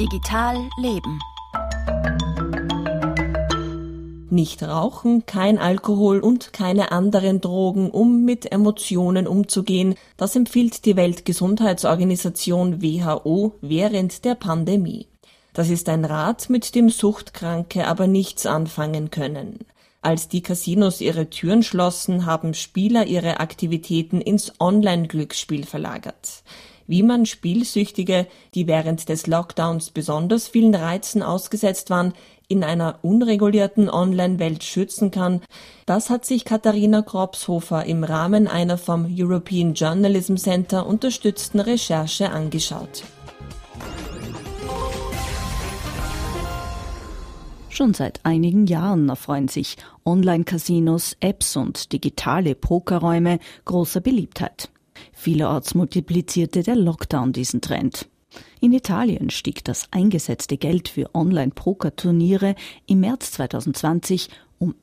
Digital leben. Nicht rauchen, kein Alkohol und keine anderen Drogen, um mit Emotionen umzugehen, das empfiehlt die Weltgesundheitsorganisation WHO während der Pandemie. Das ist ein Rat, mit dem Suchtkranke aber nichts anfangen können. Als die Casinos ihre Türen schlossen, haben Spieler ihre Aktivitäten ins Online-Glücksspiel verlagert. Wie man Spielsüchtige, die während des Lockdowns besonders vielen Reizen ausgesetzt waren, in einer unregulierten Online-Welt schützen kann, das hat sich Katharina Kropshofer im Rahmen einer vom European Journalism Center unterstützten Recherche angeschaut. Schon seit einigen Jahren erfreuen sich Online-Casinos, Apps und digitale Pokerräume großer Beliebtheit. Vielerorts multiplizierte der Lockdown diesen Trend. In Italien stieg das eingesetzte Geld für Online-Poker-Turniere im März 2020 um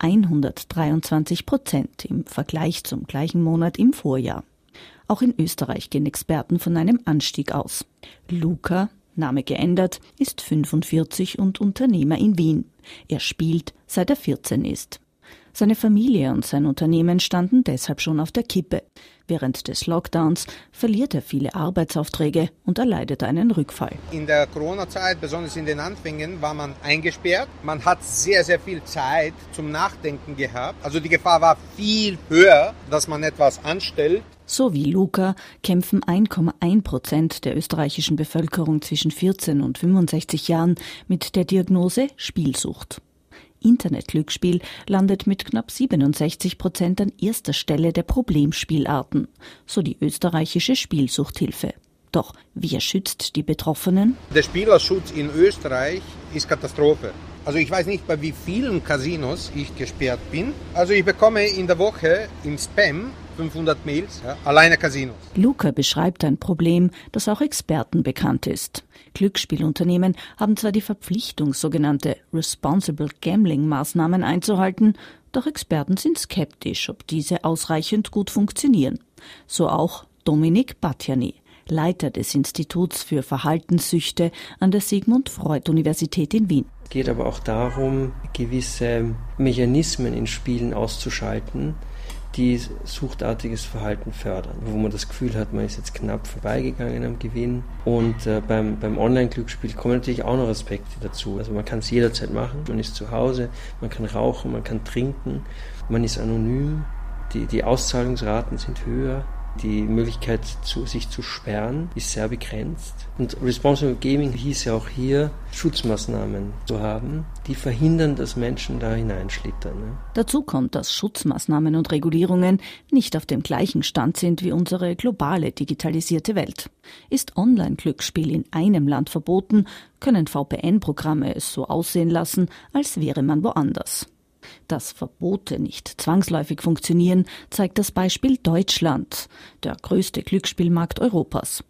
123% im Vergleich zum gleichen Monat im Vorjahr. Auch in Österreich gehen Experten von einem Anstieg aus. Luca, Name geändert, ist 45 und Unternehmer in Wien. Er spielt, seit er 14 ist. Seine Familie und sein Unternehmen standen deshalb schon auf der Kippe. Während des Lockdowns verliert er viele Arbeitsaufträge und erleidet einen Rückfall. In der Corona-Zeit, besonders in den Anfängen, war man eingesperrt. Man hat sehr, sehr viel Zeit zum Nachdenken gehabt. Also die Gefahr war viel höher, dass man etwas anstellt. So wie Luca kämpfen 1,1% der österreichischen Bevölkerung zwischen 14 und 65 Jahren mit der Diagnose Spielsucht. Internetglücksspiel landet mit knapp 67% an erster Stelle der Problemspielarten, so die österreichische Spielsuchthilfe. Doch wer schützt die Betroffenen? Der Spielerschutz in Österreich ist Katastrophe. Also ich weiß nicht, bei wie vielen Casinos ich gesperrt bin. Also ich bekomme in der Woche im Spam 500 Mails, alleine Casinos. Luca beschreibt ein Problem, das auch Experten bekannt ist. Glücksspielunternehmen haben zwar die Verpflichtung, sogenannte Responsible Gambling-Maßnahmen einzuhalten, doch Experten sind skeptisch, ob diese ausreichend gut funktionieren. So auch Dominik Batjany, Leiter des Instituts für Verhaltenssüchte an der Sigmund Freud Universität in Wien. Es geht aber auch darum, gewisse Mechanismen in Spielen auszuschalten, die suchtartiges Verhalten fördern, wo man das Gefühl hat, man ist jetzt knapp vorbeigegangen am Gewinn. Und beim Online-Glücksspiel kommen natürlich auch noch Aspekte dazu. Also man kann es jederzeit machen, man ist zu Hause, man kann rauchen, man kann trinken, man ist anonym, die Auszahlungsraten sind höher. Die Möglichkeit, sich zu sperren, ist sehr begrenzt. Und Responsible Gaming hieß ja auch hier, Schutzmaßnahmen zu haben, die verhindern, dass Menschen da hineinschlittern. Dazu kommt, dass Schutzmaßnahmen und Regulierungen nicht auf dem gleichen Stand sind wie unsere globale digitalisierte Welt. Ist Online-Glücksspiel in einem Land verboten, können VPN-Programme es so aussehen lassen, als wäre man woanders. Dass Verbote nicht zwangsläufig funktionieren, zeigt das Beispiel Deutschland, der größte Glücksspielmarkt Europas.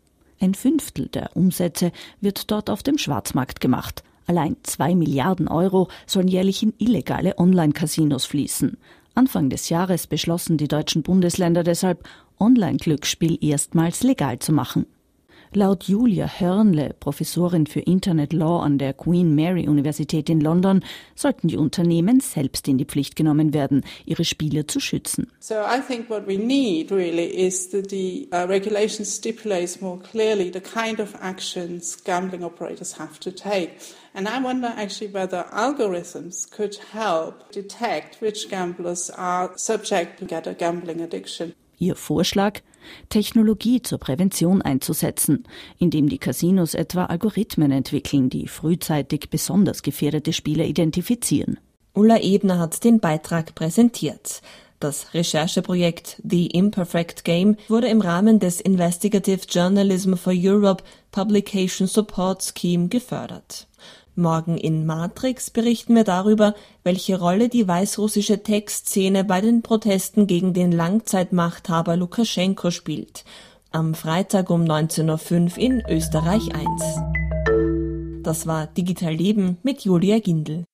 1/5 der Umsätze wird dort auf dem Schwarzmarkt gemacht. Allein 2 Milliarden Euro sollen jährlich in illegale Online-Casinos fließen. Anfang des Jahres beschlossen die deutschen Bundesländer deshalb, Online-Glücksspiel erstmals legal zu machen. Laut Julia Hörnle, Professorin für Internet Law an der Queen Mary Universität in London, sollten die Unternehmen selbst in die Pflicht genommen werden, ihre Spieler zu schützen. So I think what we need really is that the regulation stipulates more clearly the kind of actions gambling operators have to take. And I wonder actually whether algorithms could help detect which gamblers are subject to get a gambling addiction. Ihr Vorschlag? Technologie zur Prävention einzusetzen, indem die Casinos etwa Algorithmen entwickeln, die frühzeitig besonders gefährdete Spieler identifizieren. Ulla Ebner hat den Beitrag präsentiert. Das Rechercheprojekt The Imperfect Game wurde im Rahmen des Investigative Journalism for Europe Publication Support Scheme gefördert. Morgen in Matrix berichten wir darüber, welche Rolle die weißrussische Tech-Szene bei den Protesten gegen den Langzeitmachthaber Lukaschenko spielt. Am Freitag um 19.05 Uhr in Österreich 1. Das war Digital Leben mit Julia Gindl.